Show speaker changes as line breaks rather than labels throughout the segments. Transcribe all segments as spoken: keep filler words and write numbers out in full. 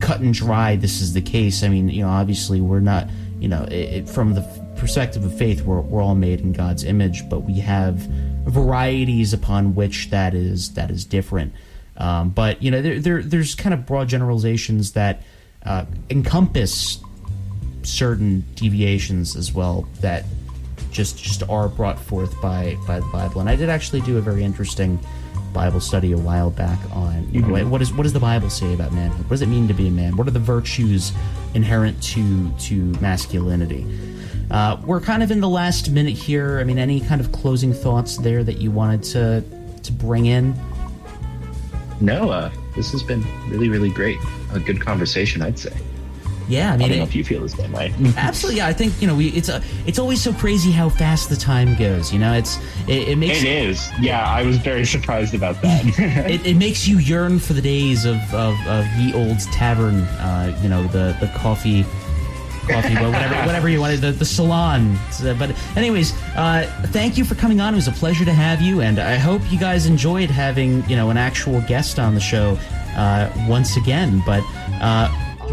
cut and dry this is the case. I mean, you know, obviously we're not, you know, it, it, from the perspective of faith, we're we're all made in God's image, but we have varieties upon which that is that is different. Um, but you know, there, there there's kind of broad generalizations that uh, encompass certain deviations as well that just just are brought forth by by the Bible. And I did actually do a very interesting Bible study a while back on, you know, mm-hmm. what is what does the Bible say about manhood? What does it mean to be a man? What are the virtues inherent to to masculinity? Uh, we're kind of in the last minute here. I mean, any kind of closing thoughts there that you wanted to to bring in?
No, uh, this has been really, really great. A good conversation, I'd say.
Yeah, I mean,
I don't know
it,
if you feel the same way.
Absolutely, yeah. I think you know, we it's a it's always so crazy how fast the time goes. You know, it's it, it makes
it is. Yeah, I was very surprised about that.
it, it makes you yearn for the days of of, of Ye Olde Tavern. Uh, you know, the the coffee. Coffee, whatever, whatever you wanted, the, the salon. But anyways, uh, thank you for coming on. It was a pleasure to have you, and I hope you guys enjoyed having, you know, an actual guest on the show uh, once again. But uh,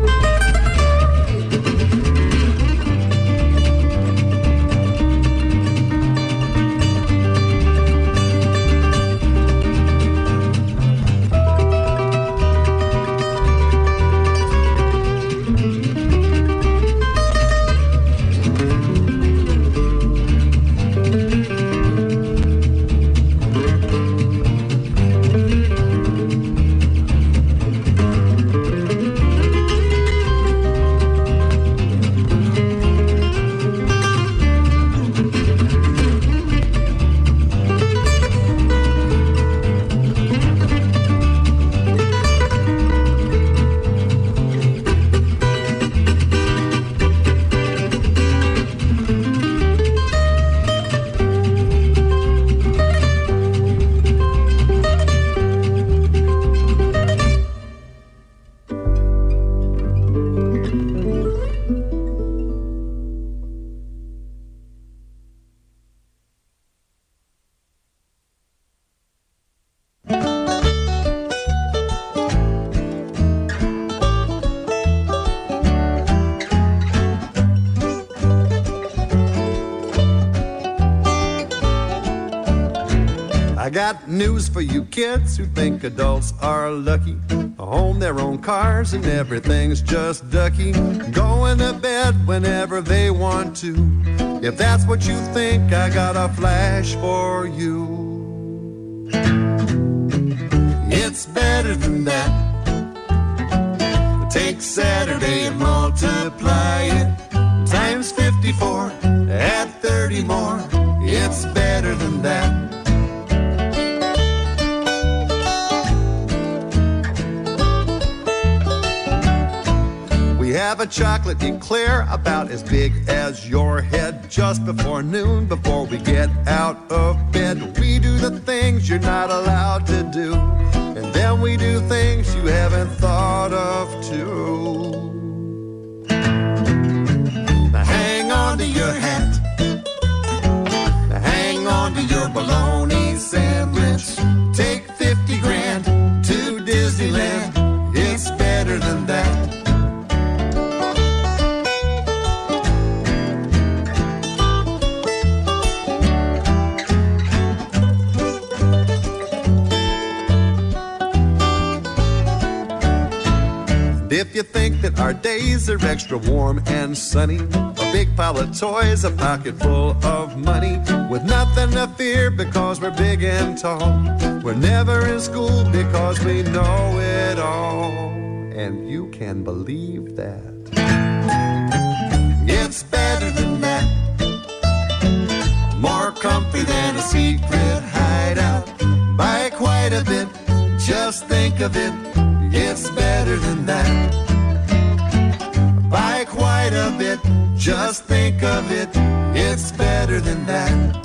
I got news for you kids who think adults are lucky. Own their own cars and everything's just ducky. Going to bed whenever they want to. If that's what you think, I got a flash for you. It's better than that. Take Saturday and multiply it times fifty-four, add thirty more. It's better than that. We have a chocolate eclair about as big as your head just before noon, before we get out of bed. We do the things you're not allowed to do, and then we do things you haven't thought of too. Now hang on to your hat. Now hang on to your bologna sandwich. Take fifty grand to Disneyland. It's better than that. If you think that our days are extra warm and sunny, a big pile of toys, a pocket full of money, with nothing to fear because we're big and tall. We're never in school because we know it all. And you can believe that. It's better than that. More comfy than a secret hideout. By quite a bit, just think of it. It's better than that. By quite a bit, just think of it. It's better than that.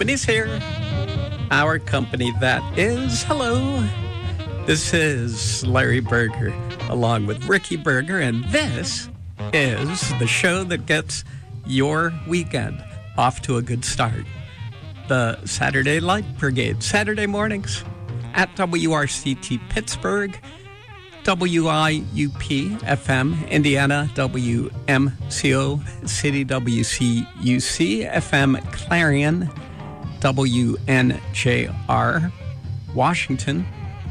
company's here. Our company, that is. Hello. This is Larry Berger, along with Ricky Berger, and this is the show that gets your weekend off to a good start. The Saturday Light Brigade, Saturday mornings at W R C T Pittsburgh, W I U P F M Indiana, W M C O City, W C U C F M Clarion, W N J R Washington,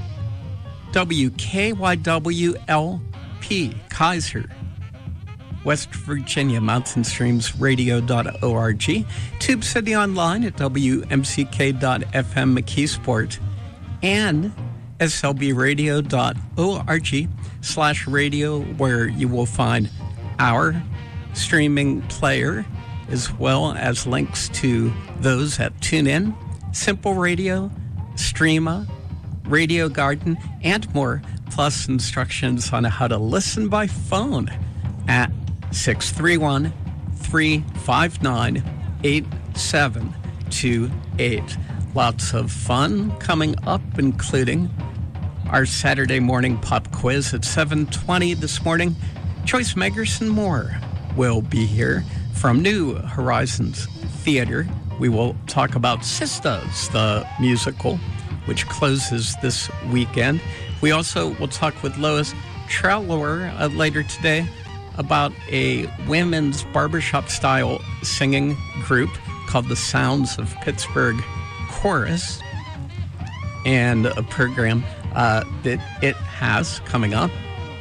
W K Y W L P Kaiser, West Virginia, Mountain Streams Radio dot org, Tube City Online at W M C K dot F M McKeesport, and S L B Radio dot org slash radio, where you will find our streaming player, as well as links to those at TuneIn, Simple Radio, Streama, Radio Garden, and more, plus instructions on how to listen by phone at six three one, three five nine, eight seven two eight. Lots of fun coming up, including our Saturday morning pop quiz at seven twenty this morning. Joyce Megerson Moore will be here from New Horizons Theater. We will talk about Sisters, the musical, which closes this weekend. We also will talk with Lois Trellower uh, later today about a women's barbershop-style singing group called the Sounds of Pittsburgh Chorus, and a program uh, that it has coming up.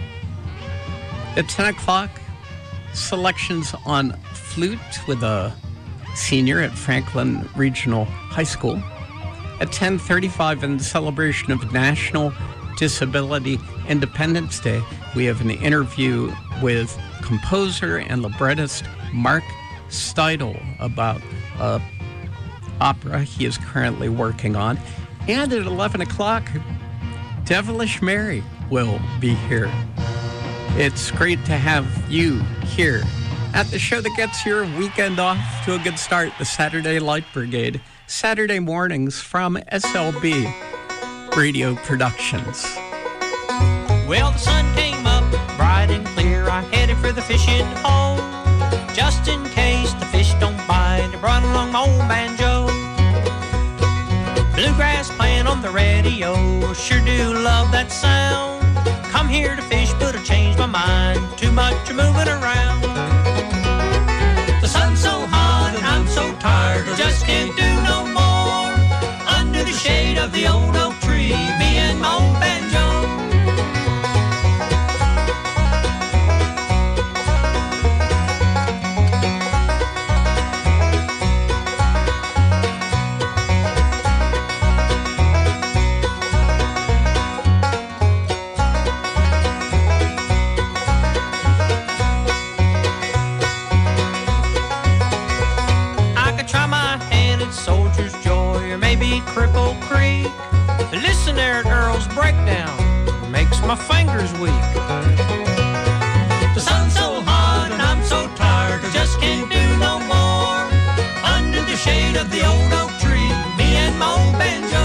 At ten o'clock, selections on flute with a senior at Franklin Regional High School. At ten thirty-five, in celebration of National Disability Independence Day, we have an interview with composer and librettist Mark Steidel about uh, opera he is currently working on. And at eleven o'clock, Devilish Mary will be here. It's great to have you here at the show that gets your weekend off to a good start, the Saturday Light Brigade, Saturday mornings from S L B Radio Productions.
Well, the sun came up bright and clear. I headed for the fishing hole. Just in case the fish don't bite, I brought along my old banjo. Bluegrass playing on the radio, sure do love that sound. Come here to fish, but I changed my mind. Too much moving around. The sun's so hot and I'm so tired, I just can't do no more. Under the shade of the old oak tree, me and my old banjo. Cripple Creek. Listen there, Earl's breakdown makes my fingers weak. The sun's so hot and I'm so tired, I just can't do no more. Under the shade of the old oak tree, me and my old banjo.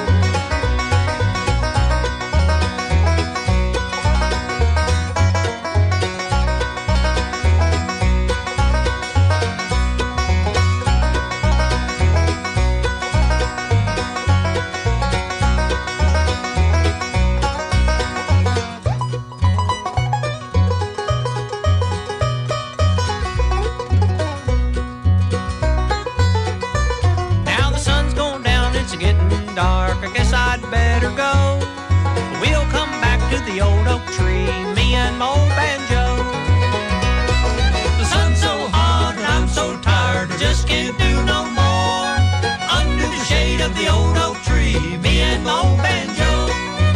The old oak tree, me and my old banjo. The sun's so hot and I'm so tired, I just can't do no more. Under the shade of the old oak tree, me and my old banjo.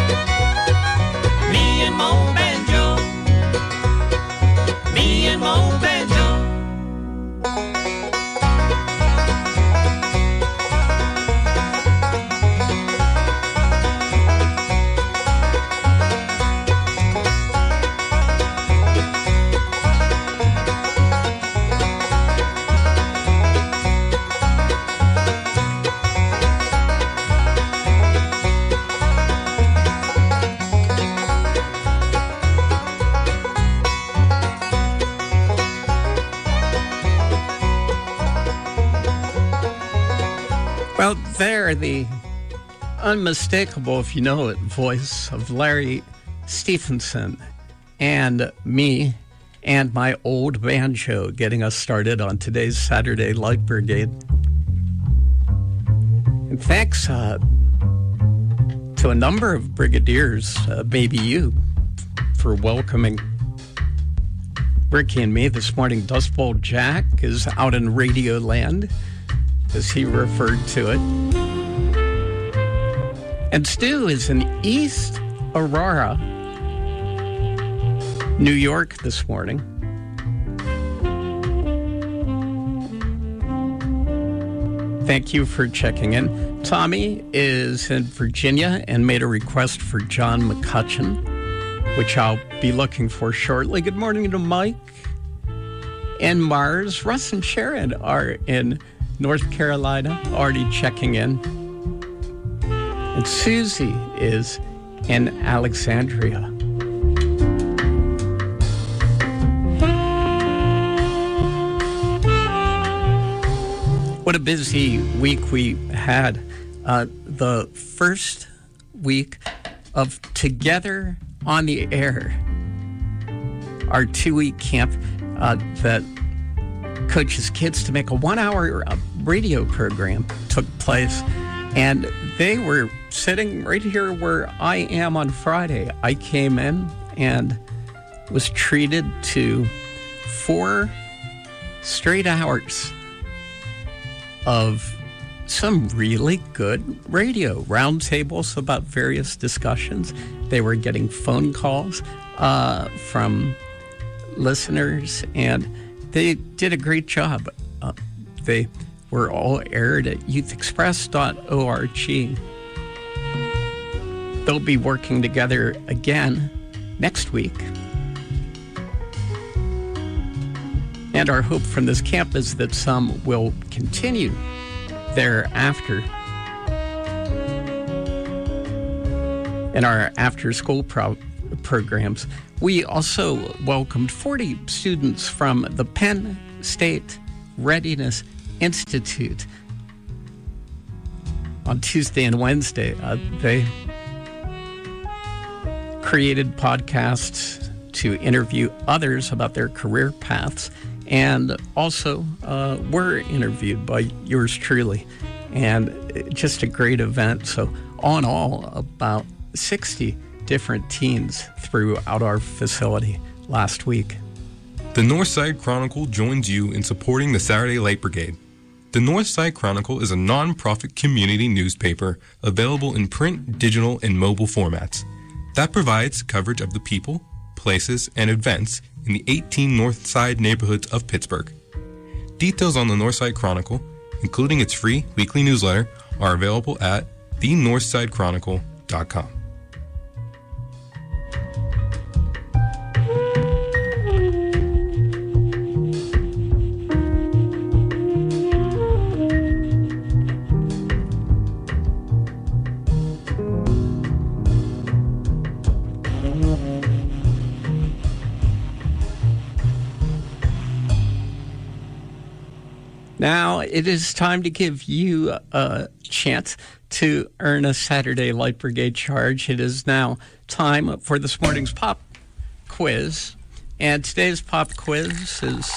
Me and my old banjo. Me and my old banjo.
Well, there, the unmistakable, if you know it, voice of Larry Stephenson and me and my old banjo getting us started on today's Saturday Light Brigade. And thanks uh, to a number of brigadiers, uh, maybe you, for welcoming Ricky and me this morning. Dust Bowl Jack is out in Radio Land, as he referred to it. And Stu is in East Aurora, New York this morning. Thank you for checking in. Tommy is in Virginia and made a request for John McCutcheon, which I'll be looking for shortly. Good morning to Mike and Mars. Russ and Sharon are in North Carolina, already checking in. And Susie is in Alexandria. What a busy week we had. Uh, the first week of Together on the Air, our two-week camp uh, that coaches kids to make a one-hour uh, radio program took place. And they were sitting right here where I am on Friday. I came in and was treated to four straight hours of some really good radio roundtables about various discussions. They were getting phone calls uh, from listeners, and they did a great job. Uh, they were all aired at youth express dot org. They'll be working together again next week. And our hope from this camp is that some will continue thereafter in our after-school pro- programs. We also welcomed forty students from the Penn State Readiness Institute on Tuesday and Wednesday. Uh, they created podcasts to interview others about their career paths, and also uh, were interviewed by yours truly. And just a great event. So all in all, about sixty different teens throughout our facility last week.
The Northside Chronicle joins you in supporting the Saturday Light Brigade. The Northside Chronicle is a non-profit community newspaper available in print, digital, and mobile formats that provides coverage of the people, places, and events in the eighteen Northside neighborhoods of Pittsburgh. Details on the Northside Chronicle, including its free weekly newsletter, are available at the northside chronicle dot com.
Now it is time to give you a chance to earn a Saturday Light Brigade charge. It is now time for this morning's pop quiz. And today's pop quiz is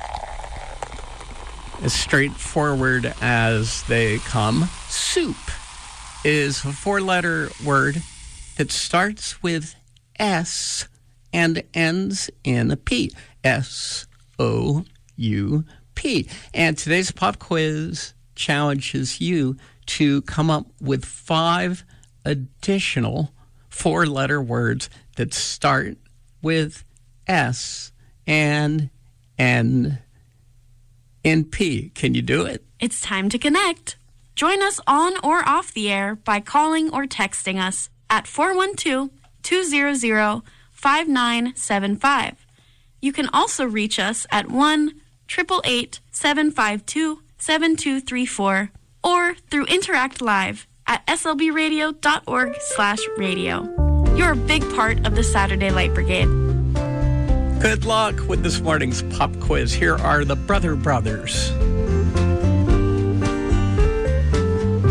as straightforward as they come. Soup is a four-letter word that starts with S and ends in a P. S O U P. And today's pop quiz challenges you to come up with five additional four-letter words that start with S and end in P. Can you do it?
It's time to connect. Join us on or off the air by calling or texting us at four one two, two zero zero, five nine seven five. You can also reach us at one eight eight eight, seven five two, seven two three four or through Interact Live at slbradio.org slash radio. You're a big part of the Saturday Light Brigade.
Good luck with this morning's pop quiz. Here are the Brother Brothers.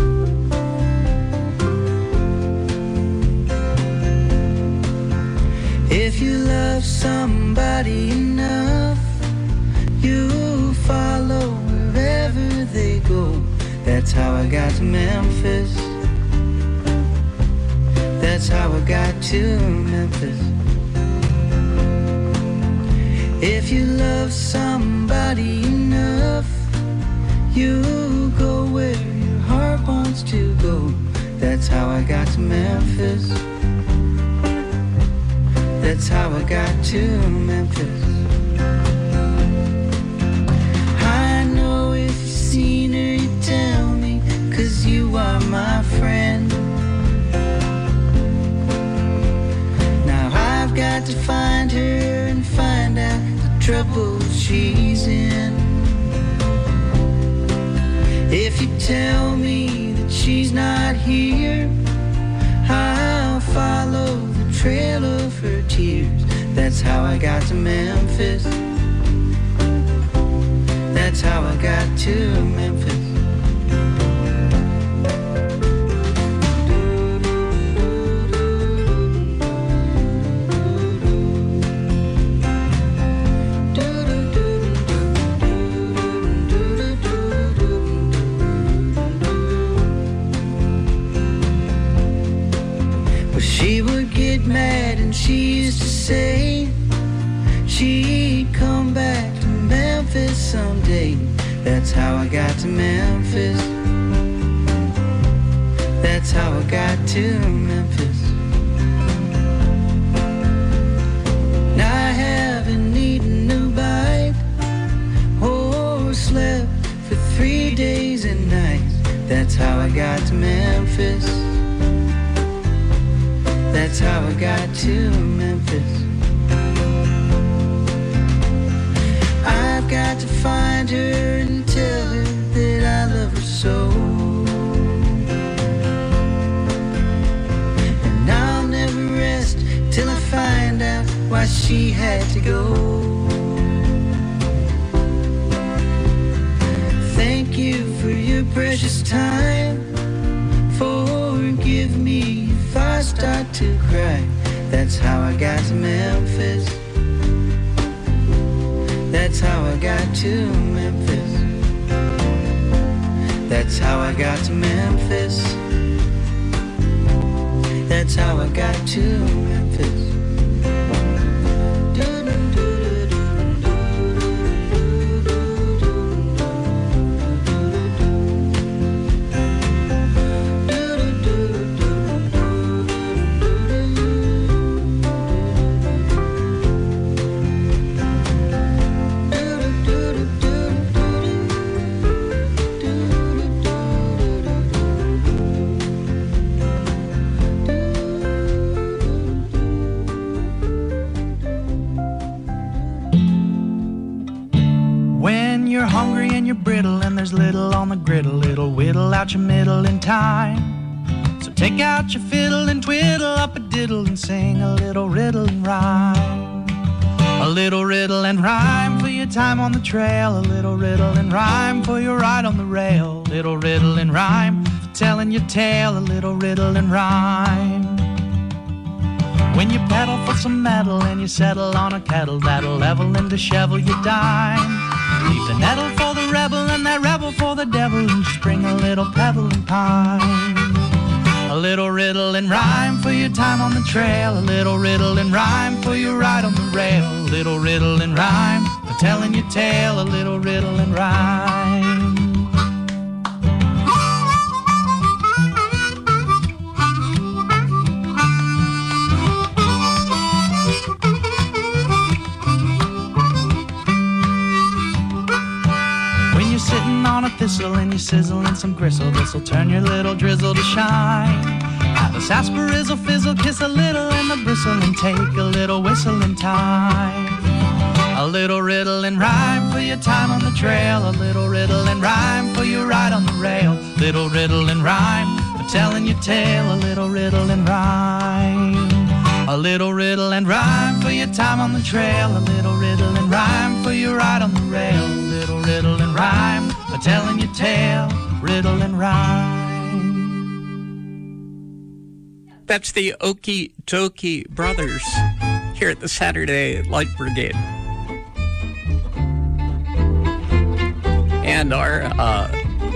If you love somebody enough, you follow wherever they go. That's how I got to Memphis. That's how I got to Memphis. If you love somebody enough, you go where your heart wants to go. That's how I got to Memphis. That's how I got to Memphis. I know if you've seen her, you tell me, 'cause you are my friend. Now I've got to find her and find out the trouble she's in. If you tell me that she's not here, I'll follow the trail of her tears. That's how I got to Memphis. That's how I got to Memphis. She would get mad and she used to say she'd come back to Memphis someday. That's how I got to Memphis. That's how I got to Memphis. Now I haven't eaten a bite or slept for three days and nights. That's how I got to Memphis. That's how I got to Memphis. I've got to find her and tell her that I love her so. And I'll never rest till I find out why she had to go. Thank you for your precious time. Forgive me if I start to cry. That's how I got to Memphis. That's how I got to Memphis. That's how I got to Memphis. That's how I got to Memphis. Little on the griddle, it'll whittle out your middle in time. So take out your fiddle and twiddle up a diddle and sing a little riddle and rhyme. A little riddle and rhyme for your time on the trail. A little riddle and rhyme for your ride on the rail. Little riddle and rhyme for telling your tale. A little riddle and rhyme. When you pedal for some metal and you settle on a kettle that'll level and dishevel your dime. Leave the nettle for the rebel and that rebel for the devil, and just bring a little pebble and pine. A little riddle and rhyme for your time on the trail. A little riddle and rhyme for your ride on the rail. A little riddle and rhyme for telling your tale. A little riddle and rhyme. On a thistle and you sizzle in some gristle, this'll turn your little drizzle to shine. Have a sarsaparilla fizzle, kiss a little in the bristle and take a little whistle in time. A little riddle and rhyme for your time on the trail. A little riddle and rhyme for your ride on the rail. Little riddle and rhyme for telling your tale. A little riddle and rhyme. A little riddle and rhyme for your time on the trail. A little riddle and rhyme for your ride on the rail. Little riddle and rhyme for telling your tale. Riddle and rhyme.
That's the Okie Dokie Brothers. here at the Saturday Light Brigade. And our uh,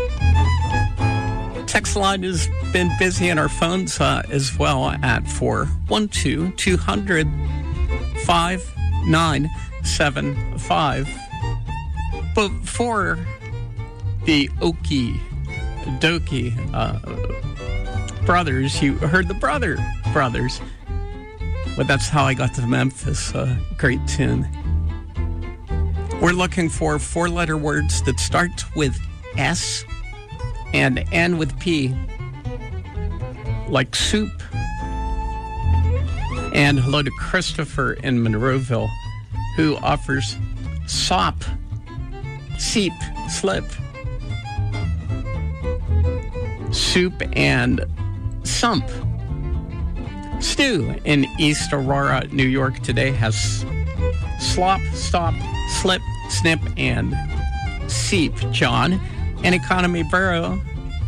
text line has been busy, and our phones uh, as well at four one two, two hundred, five nine seven five. But for the Okie Dokie uh, brothers, you heard the Brother Brothers. But that's how I got to Memphis. Uh, great tune. We're looking for four-letter words that start with S and end with P, like soup. And hello to Christopher in Monroeville, who offers sop, seep, slip, soup, and sump. Stu in East Aurora, New York today has slop, stop, slip, snip, and seep. John in Economy Borough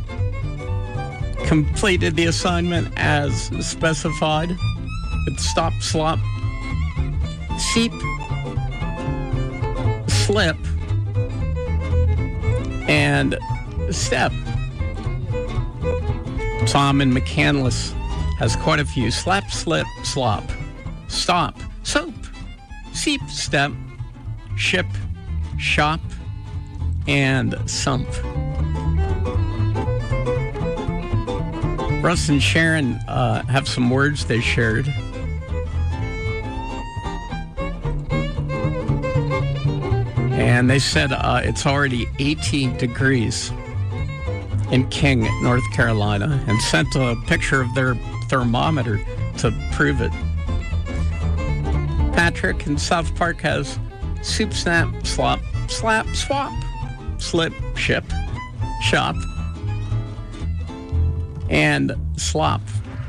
completed the assignment as specified with stop, slop, seep, slip, and step. Tom in McCandless has quite a few. Slap, slip, slop, stop, soap, seep, step, ship, shop, and sump. Russ and Sharon uh, have some words they shared. And they said uh, it's already eighteen degrees in King, North Carolina, and sent a picture of their thermometer to prove it. Patrick in South Park has soup, snap, slop, slap, swap, slip, ship, shop, and slop.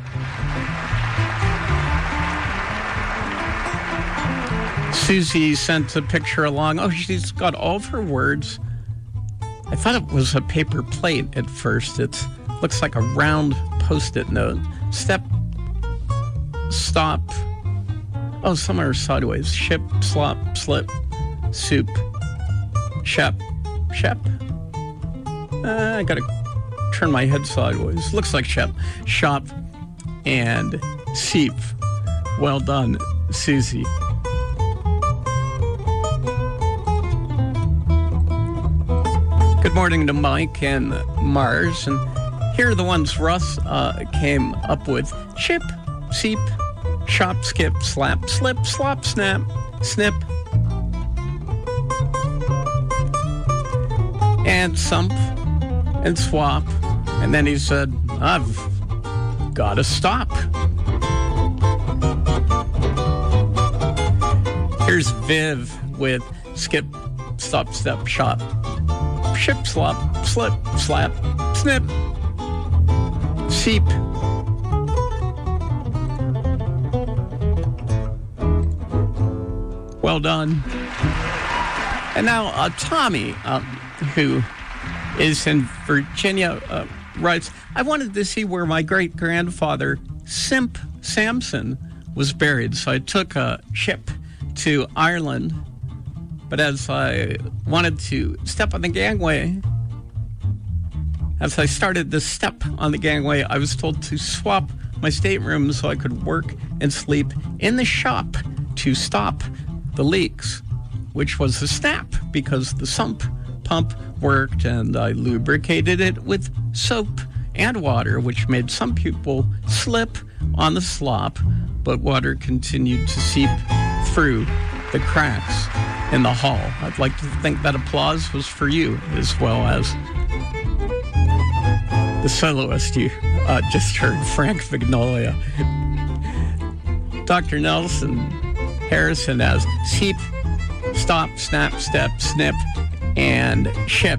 Susie sent a picture along. Oh, she's got all of her words. I thought it was a paper plate at first. It looks like a round Post-it note. Step, stop. Oh, somewhere sideways. Ship, slop, slip, soup, shep, shep. Uh, I gotta turn my head sideways. Looks like shep, shop, and seep. Well done, Susie. Good morning to Mike and Mars. And here are the ones Russ uh, came up with. Ship, seep, shop, skip, slap, slip, slop, snap, snip, and sump, and swap. And then he said, I've got to stop. Here's Viv with skip, stop, step, shop, ship, slop, slip, slap, snip, seep, well done. And now uh, Tommy, um, who is in Virginia, uh, writes, I wanted to see where my great-grandfather, Simp Sampson, was buried, so I took a ship to Ireland. But as I wanted to step on the gangway, as I started to step on the gangway, I was told to swap my stateroom so I could work and sleep in the shop to stop the leaks, which was a snap because the sump pump worked and I lubricated it with soap and water, which made some people slip on the slop, but water continued to seep through the cracks in the hall. I'd like to think that applause was for you as well as the soloist you uh, just heard, Frank Vignolia. Doctor Nelson Harrison has seep, stop, snap, step, snip, and ship.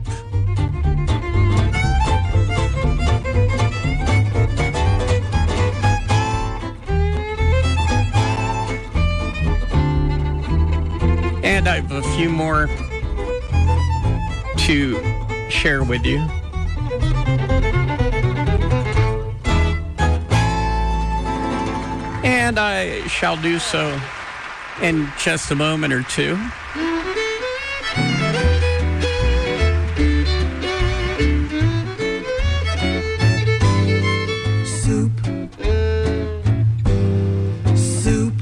And I have a few more to share with you. And I shall do so in just a moment or two.
Soup. Soup.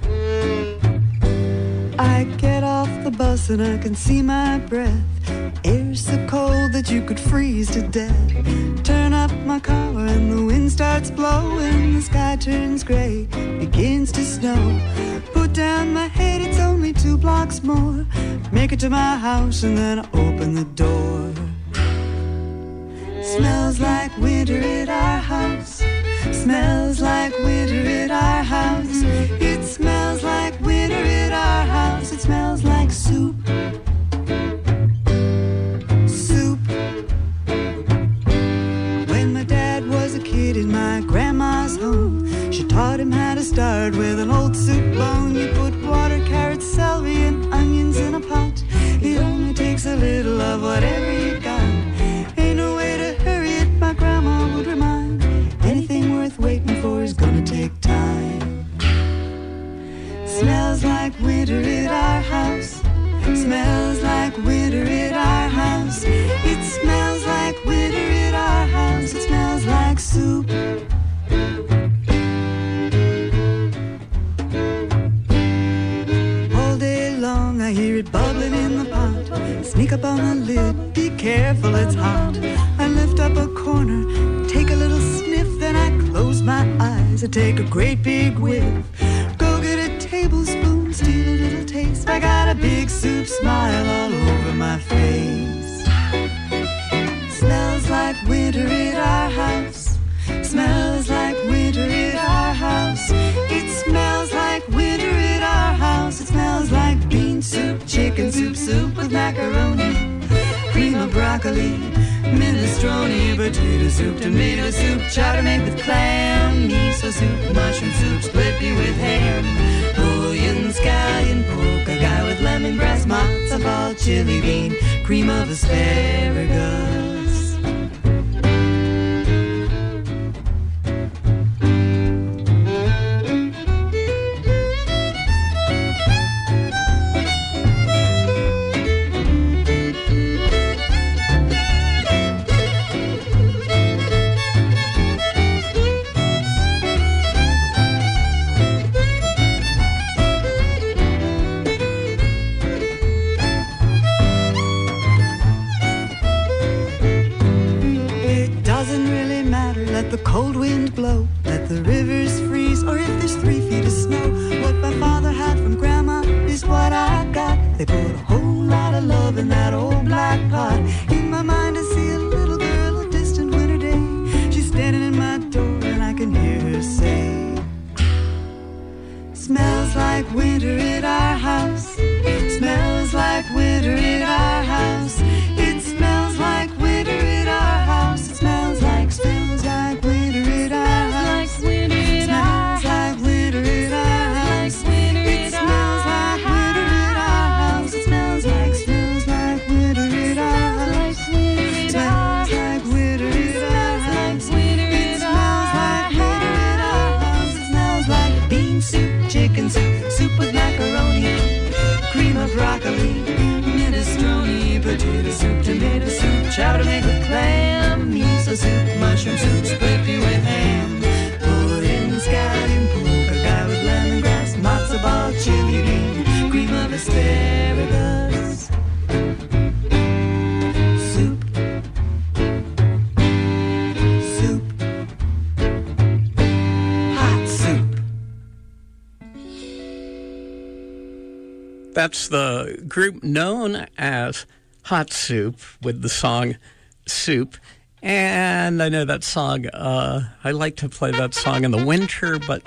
I get off the bus and I can see my breath. Air's so cold that you could freeze to death. Turn up my collar and the wind starts blowing. The sky turns gray, begins to snow. Put down my head, it's only two blocks more. Make it to my house and then I open the door. Smells like winter at our house. Smells like winter at our house. It smells like winter at our house. It smells like soup. Soup. When my dad was a kid in my grandma's home, she taught him how to start with an old soup bone. You put water, carrots, celery, and onions in a pot. It only takes a little of whatever you got. Ain't no way to hurry it, my grandma would remind. Anything worth waiting for is gonna take time. Smells like winter at our house. Smells like winter at our house. It smells like winter at our house. It smells like soup. All day long I hear it bubbling in the pot. Sneak up on the lid, be careful, it's hot. I lift up a corner, take a little sniff, then I close my eyes. I take a great big whiff. Go get a tablespoon, steal a little taste. I got a big soup smile all over my face. Smells like winter at our house. Smells like winter at our house. It smells like winter at our house. It smells like bean soup, chicken soup, soup with macaroni, cream of broccoli, minestrone, potato soup, tomato soup, chowder made with clam, miso soup, mushroom soup, split pea with ham, bouillon, scallion, polka guy with lemongrass, matzo ball, chili bean, cream of asparagus. Let the cold wind blow, let the rivers freeze, or if there's three feet of snow. What my father had from grandma is what I got. They put a whole lot of love in that old black pot. In my mind I see a little girl, a distant winter day. She's standing in my door and I can hear her say, smells like winter at our house. Smells like winter at our house. It smells like winter at our house. It smells like, smells like winter at our house. Smells like winter at our house. It smells like winter at our house. It smells like, smells like winter at our house. Smells like winter at our house. It smells like winter at our house. It smells like bean soup, chicken soup, soup with macaroni, cream of broccoli, minestrone, potato soup, tomato soup, chowder made with clam, miso soup, mushroom soup, split pea with ham, pudding, scallion, polka guy with lemongrass, matzo ball, chili bean, cream of asparagus. Soup. Soup. Hot soup.
That's the group known as Hot Soup with the song Soup. And I know that song, uh, I like to play that song in the winter, but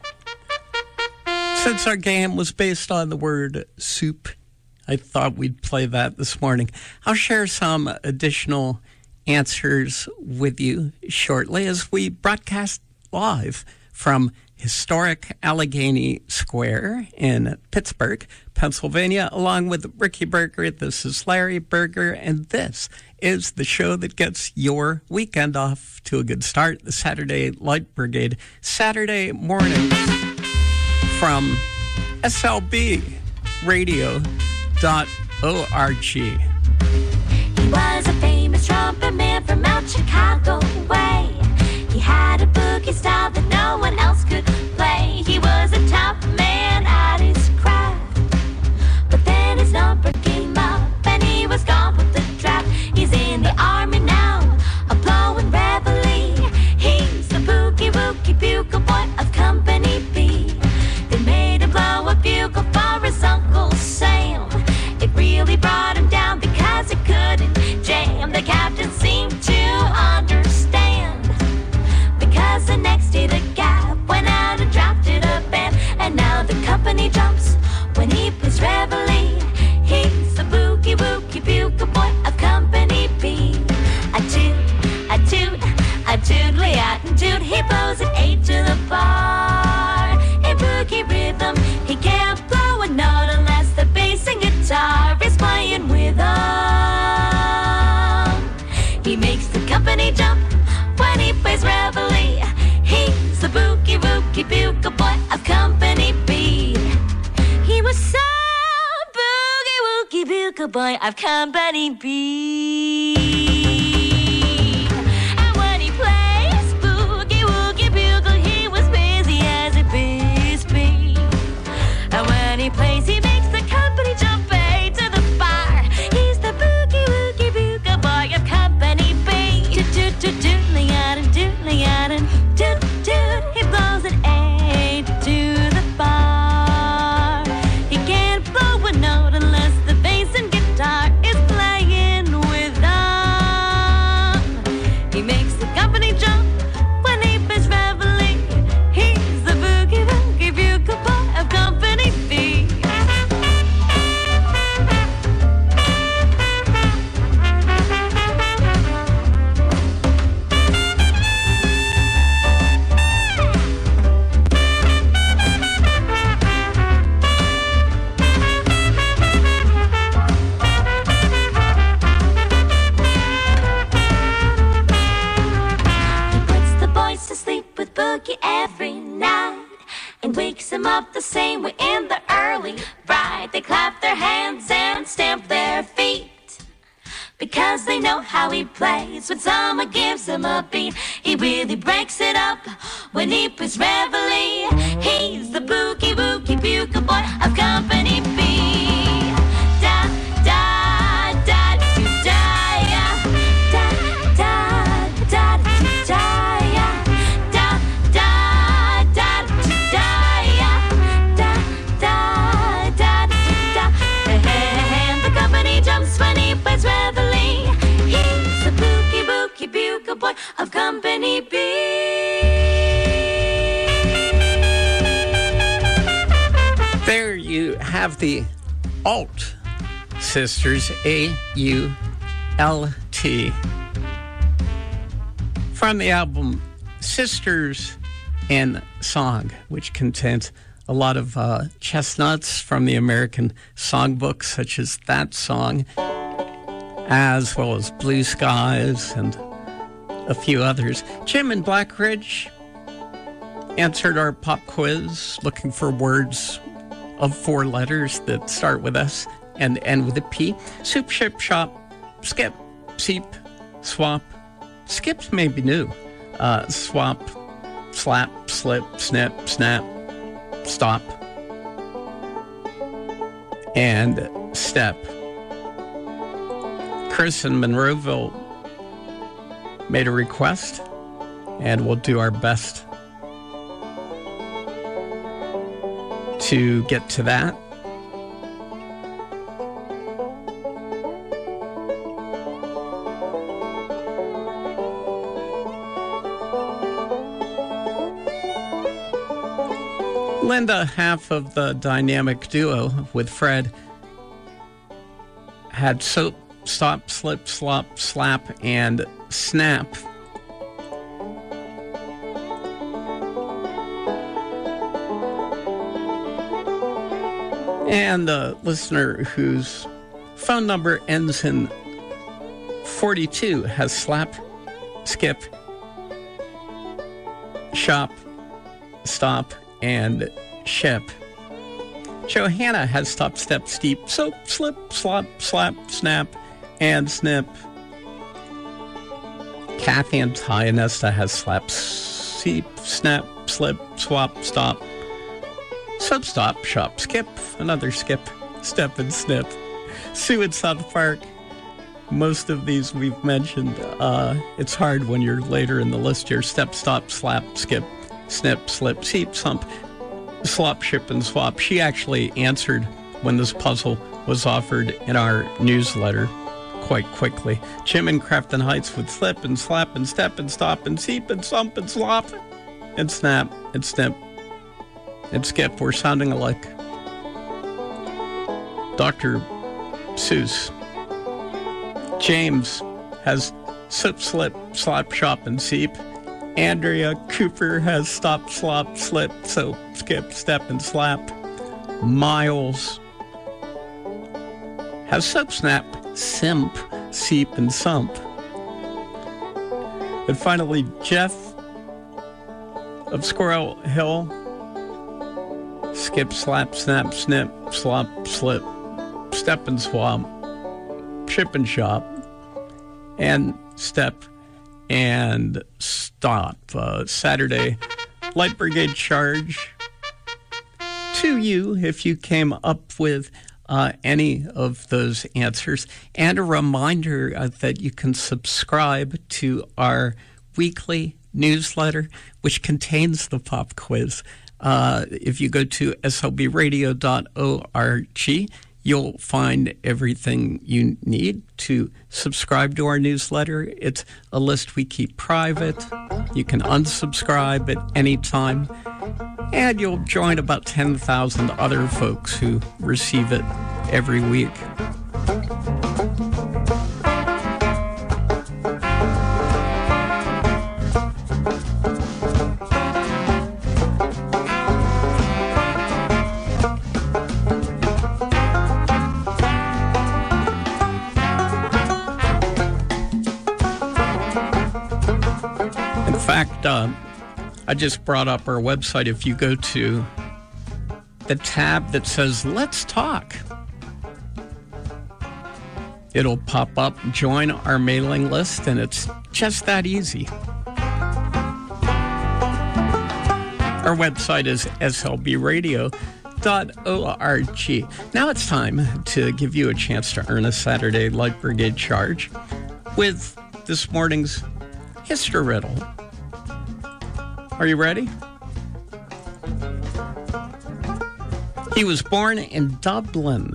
since our game was based on the word soup, I thought we'd play that this morning. I'll share some additional answers with you shortly as we broadcast live from historic Allegheny Square in Pittsburgh, Pennsylvania, along with Ricky Berger. This is Larry Berger, and this is the show that gets your weekend off to a good start, the Saturday Light Brigade. Saturday mornings from S L B radio dot org.
He was a famous trumpet man from out Chicago way. He had a boogie style that no one else could play. He was a top man at his craft, but then his number came up and he was gone with the draft. He's in the army now, a blowing reveille. He's the boogie woogie bugle boy of Company B. They made him blow a bugle for his Uncle Sam. It really brought him down because he couldn't jam. The captain seemed to understand, because the next day the Gap went out and drafted a band. And now the company jumps when he plays reveille. He's the boogie woogie bugle boy of Company B. A toot, a toot, a tootly and toot. He blows an eight to the bar. In boogie rhythm, he can't blow a note unless the bass and guitar is playing with him. He makes the company jump when he plays reveille. He's the boogie woogie bugle boy of Company B. He was so boogie woogie bugle boy of Company B. And when he plays boogie woogie bugle, he was busy as a bass bee. And when he plays, he makes the company jump eight to the bar. He's the boogie woogie bugle boy of Company B. Toot toot toot tootly and tootly and toot toot. He blows an eight to the bar. He can't blow a note unless the bass and guitar is playing with them. He makes the company jump when he plays reveille. He's the boogie woogie bugle boy of Company B. To sleep with Boogie every night and wakes him up the same way in the early ride. They clap their hands and stamp their feet because they know how he plays. When someone gives him a beat, he really breaks it up when he plays reveille. He's the boogie woogie bugle boy of Company B. Da da da do da ya. Da da da do da ya. Da da da do da ya. Da da da do da. And the company jumps when he plays reveille. He's the boogie woogie bugle boy of Company B.
There you have the Alt Sisters, A U L T, from the album Sisters in Song, which contains a lot of uh, chestnuts from the American songbooks, such as that song, as well as Blue Skies and a few others. Jim in Blackridge answered our pop quiz looking for words of four letters that start with S and end with a P. Soup, ship, shop, skip, seep, swap. Skips may be new. Uh, swap, slap, slip, snip, snap, stop, and step. Chris in Monroeville made a request, and we'll do our best to get to that. Linda, half of the dynamic duo with Fred, had soap, stop, slip, slop, slap, and snap. And a listener whose phone number ends in forty-two has slap, skip, shop, stop, and ship. Johanna has stop, step, steep, soap, slip, slop, slap, snap, and snip. Kathy and Tionesta has slap, seep, snap, slip, swap, stop, sub, stop, shop, skip, another skip, step, and snip. Sue in South Park. Most of these we've mentioned. Uh, it's hard when you're later in the list here. Step, stop, slap, skip, snip, slip, seep, sump, slop, ship, and swap. She actually answered when this puzzle was offered in our newsletter quite quickly. Jim in Crafton Heights would slip and slap and step and stop and seep and sump and slop and snap and snip and skip. We're sounding alike. Doctor Seuss. James has sip, slip, slop, shop, and seep. Andrea Cooper has stop, slop, slip, soap, skip, step, and slap. Miles has soap, snap, simp, seep, and sump. And finally, Jeff of Squirrel Hill. Skip, slap, snap, snip, slop, slip, step and swap, ship and shop, and step and stop. Uh, Saturday Light Brigade charge to you if you came up with uh, any of those answers. And a reminder uh, that you can subscribe to our weekly newsletter, which contains the pop quiz. Uh, if you go to S L B radio dot org, you'll find everything you need to subscribe to our newsletter. It's a list we keep private. You can unsubscribe at any time. And you'll join about ten thousand other folks who receive it every week. Uh, I just brought up our website. If you go to the tab that says Let's Talk, it'll pop up, join our mailing list, and it's just that easy. Our website is S L B radio dot org. Now it's time to give you a chance to earn a Saturday Light Brigade charge with this morning's History Riddle. Are you ready? He was born in Dublin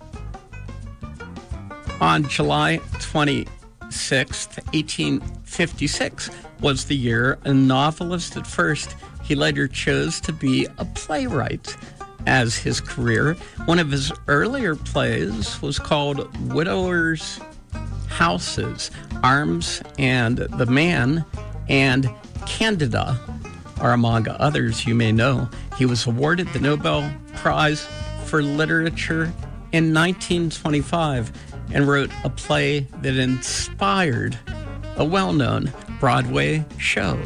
on July twenty-sixth, eighteen fifty-six was the year. A novelist at first, he later chose to be a playwright as his career. One of his earlier plays was called Widowers' Houses. Arms and the Man and Candida are among others you may know. He was awarded the Nobel Prize for Literature in nineteen twenty-five and wrote a play that inspired a well-known Broadway show.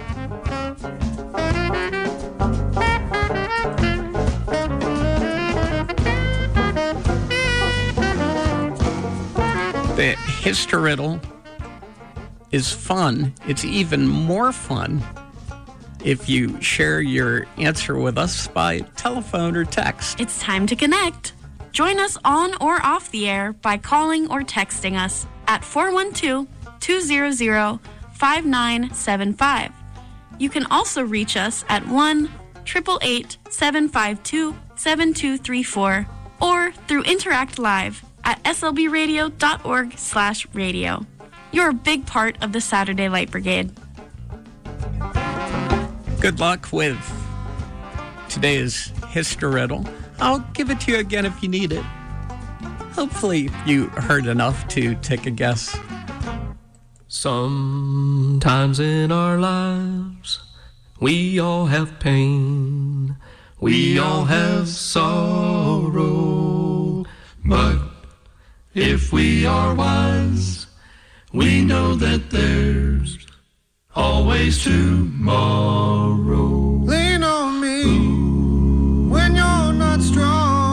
The History Riddle is fun. It's even more fun if you share your answer with us by telephone or text.
It's time to connect. Join us on or off the air by calling or texting us at four one two, two zero zero, five nine seven five. You can also reach us at one, eight eight eight, seven five two, seven two three four or through Interact Live at S L B radio dot org slash radio. You're a big part of the Saturday Light Brigade.
Good luck with today's History Riddle. I'll give it to you again if you need it. Hopefully you heard enough to take a guess.
Sometimes in our lives we all have pain, we all have sorrow, but if we are wise, we know that there's always tomorrow.
Lean on me Ooh. When you're not strong.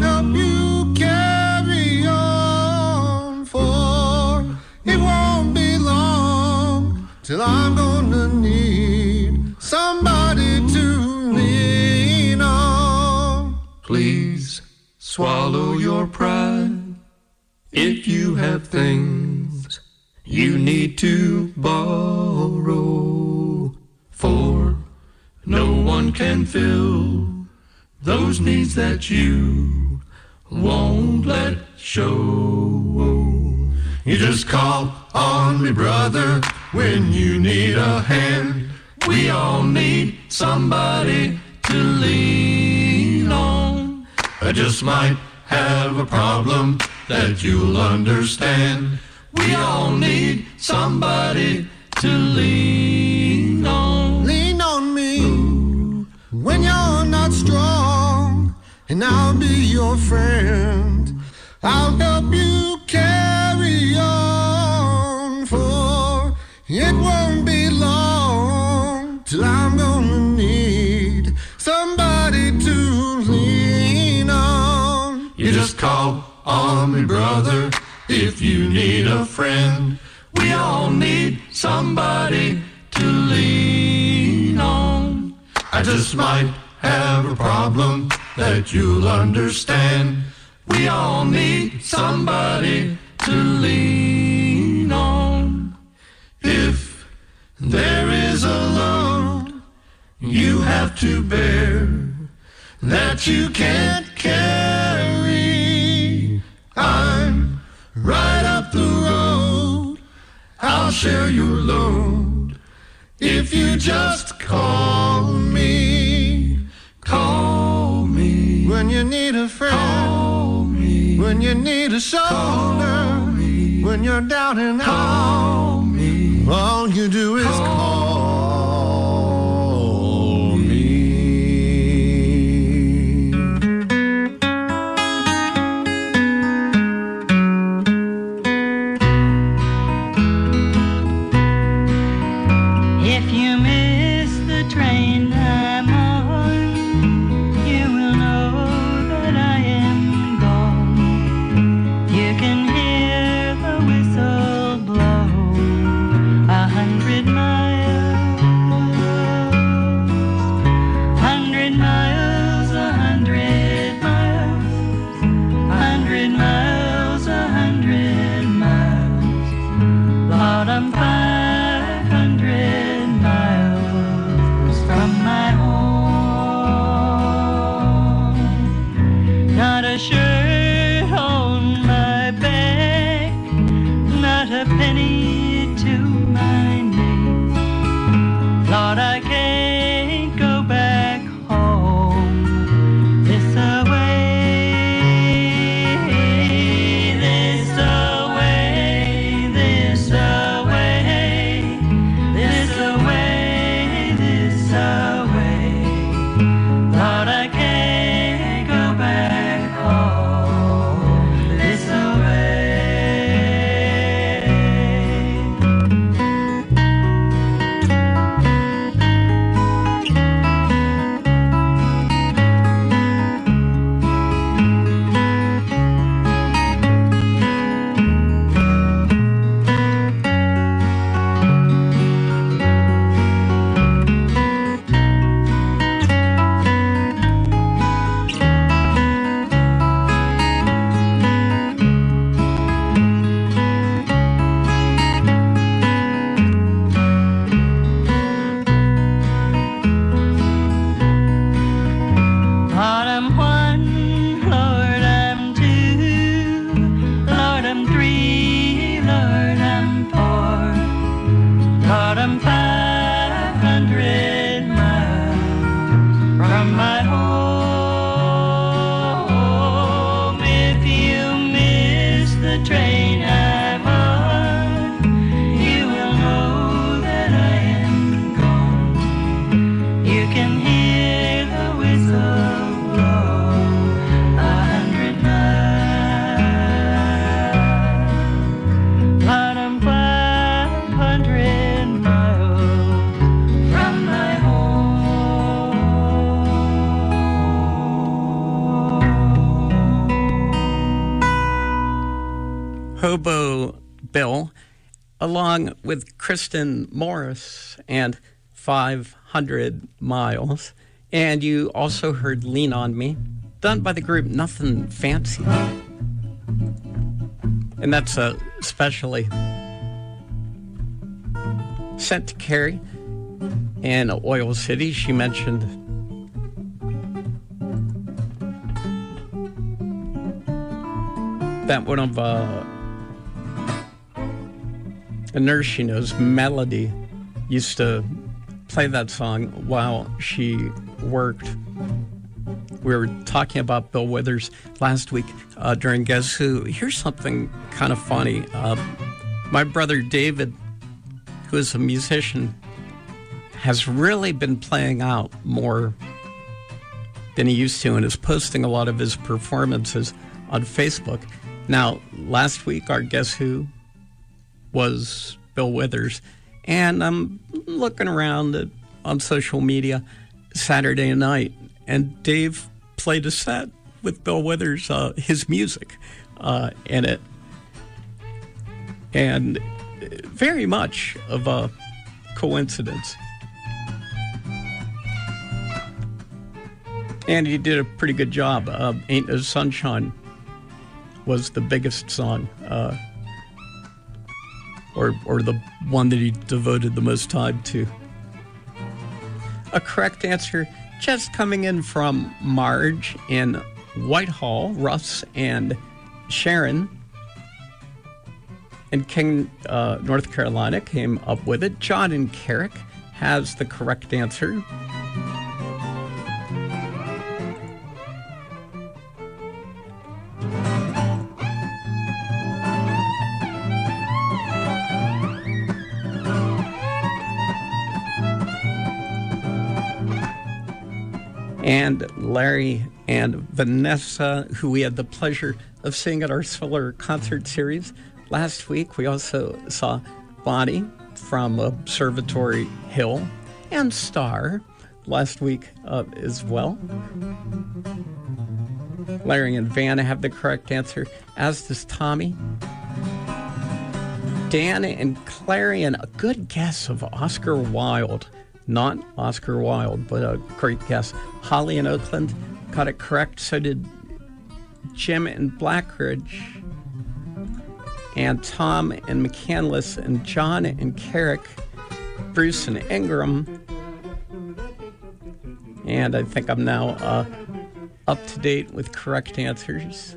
help you carry on, for it won't be long till I'm gonna need somebody to lean on.
Please swallow your pride. If you have things you need to borrow, for no one can fill those needs that you won't let show. You just call on me, brother, when you need a hand. We all need somebody to lean on. I just might have a problem that you'll understand. We all need somebody to lean on.
Lean on me when you're not strong, and I'll be your friend. I'll help you carry on, for it won't be long till I'm gonna need somebody to lean on.
You just call on me, brother, if you need a friend. We all need somebody to lean on. I just might have a problem that you'll understand. We all need somebody to lean on. If there is a load you have to bear that you can't carry, I'm right up the road. I'll share your load if you just call me. Call me
when you need a friend.
Call me
when you need a shoulder.
me
when you're down and out.
Call me.
All you do is call, call me.
If you miss the train I'm on, you will know that I am gone. You can hear the whistle blow a hundred miles, hundred miles, a hundred miles, hundred miles, a hundred miles. Lord, I'm five hundred miles from my home. Not a shirt on my back, not a penny to my name. Lord, I can't go back home this away, this away, this away, this away, this away. Lord, I can't go back home.
Hobo Bill, along with Kristen Morris and five hundred miles. And you also heard Lean on Me, done by the group Nothing Fancy. And that's uh, especially sent to Carrie in Oil City. She mentioned that one of uh, a nurse she knows, Melody, used to play that song while she worked. We were talking about Bill Withers last week uh, during Guess Who. Here's something kind of funny. Uh, my brother David, who is a musician, has really been playing out more than he used to and is posting a lot of his performances on Facebook. Now, last week, our Guess Who was Bill Withers, and I'm looking around at, on social media Saturday night, and Dave played a set with Bill Withers, uh, his music uh, in it, and very much of a coincidence. And he did a pretty good job. Uh, Ain't No Sunshine was the biggest song, uh, or or the one that he devoted the most time to. A correct answer just coming in from Marge in Whitehall, Russ and Sharon in King, uh, North Carolina came up with it. John in Carrick has the correct answer. And Larry and Vanessa, who we had the pleasure of seeing at our Solar Concert Series last week. We also saw Bonnie from Observatory Hill and Star last week uh, as well. Larry and Vanna have the correct answer, as does Tommy. Dan and Clarion, a good guess of Oscar Wilde. Not Oscar Wilde, but a great guess. Holly in Oakland got it correct. So did Jim in Blackridge, and Tom in McCandless, and John in Carrick, Bruce in Ingram. And I think I'm now uh, up to date with correct answers.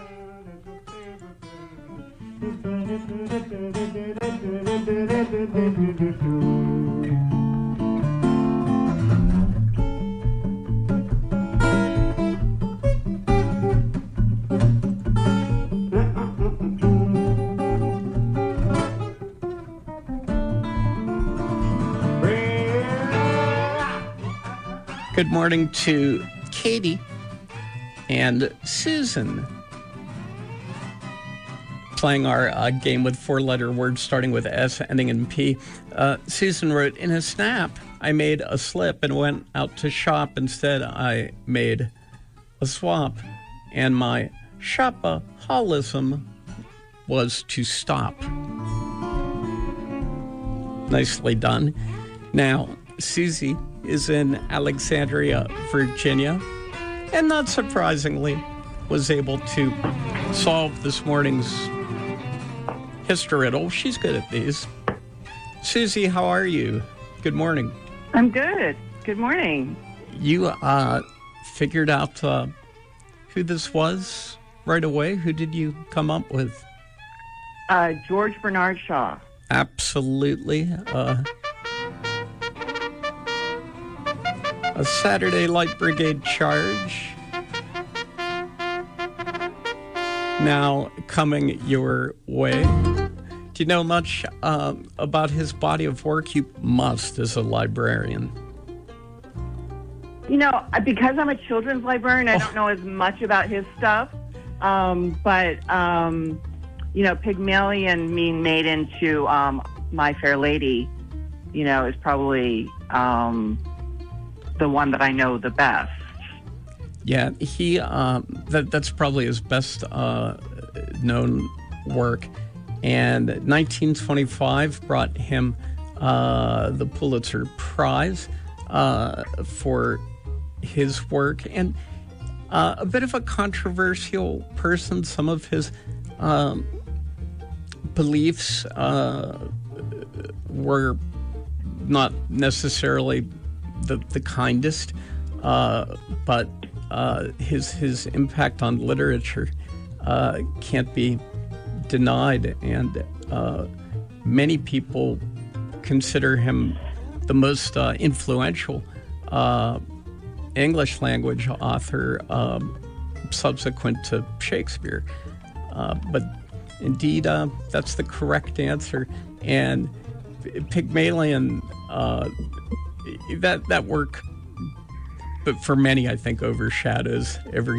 Good morning to Katie and Susan, playing our uh, game with four-letter words starting with S, ending in P. Uh, Susan wrote, in a snap, I made a slip and went out to shop. Instead, I made a swap, and my shopaholism was to stop. Nicely done. Now, Susie is in Alexandria, Virginia, and not surprisingly was able to solve this morning's history riddle. She's good at these. Susie, how are you? Good morning.
I'm good. Good morning.
You uh, figured out uh, who this was right away? Who did you come up with?
Uh, George Bernard Shaw.
Absolutely. Uh, a Saturday Light Brigade charge. Now coming your way. Do you know much uh, about his body of work? You must, as a librarian.
You know, because I'm a children's librarian, I oh. don't know as much about his stuff. Um, but, um, you know, Pygmalion being made into um, My Fair Lady, you know, is probably um, the one that I know the best.
Yeah, he, um, that, that's probably his best uh, known work. And nineteen twenty-five brought him uh, the Pulitzer Prize uh, for his work. And uh, a bit of a controversial person. Some of his um, beliefs uh, were not necessarily the, the kindest, uh, but uh, his his impact on literature uh, can't be denied, and uh, many people consider him the most uh, influential uh, English language author um, subsequent to Shakespeare. Uh, but indeed, uh, that's the correct answer. And Pygmalion, uh, that that work, but for many, I think, overshadows every